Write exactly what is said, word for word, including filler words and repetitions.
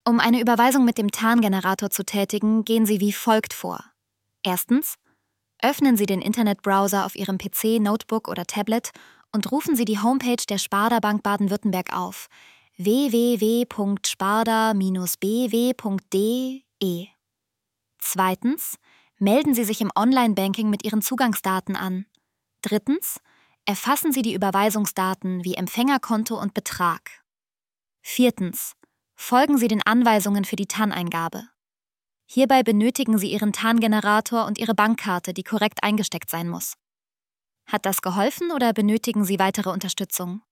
Um eine Überweisung mit dem TAN-Generator zu tätigen, gehen Sie wie folgt vor. Erstens. Öffnen Sie den Internetbrowser auf Ihrem P C, Notebook oder Tablet und rufen Sie die Homepage der Sparda Bank Baden-Württemberg auf: w w w punkt sparda Bindestrich b w punkt d e. Zweitens. Melden Sie sich im Online-Banking mit Ihren Zugangsdaten an. Drittens. Erfassen Sie die Überweisungsdaten wie Empfängerkonto und Betrag. Viertens. Folgen Sie den Anweisungen für die TAN-Eingabe. Hierbei benötigen Sie Ihren TAN-Generator und Ihre Bankkarte, die korrekt eingesteckt sein muss. Hat das geholfen oder benötigen Sie weitere Unterstützung?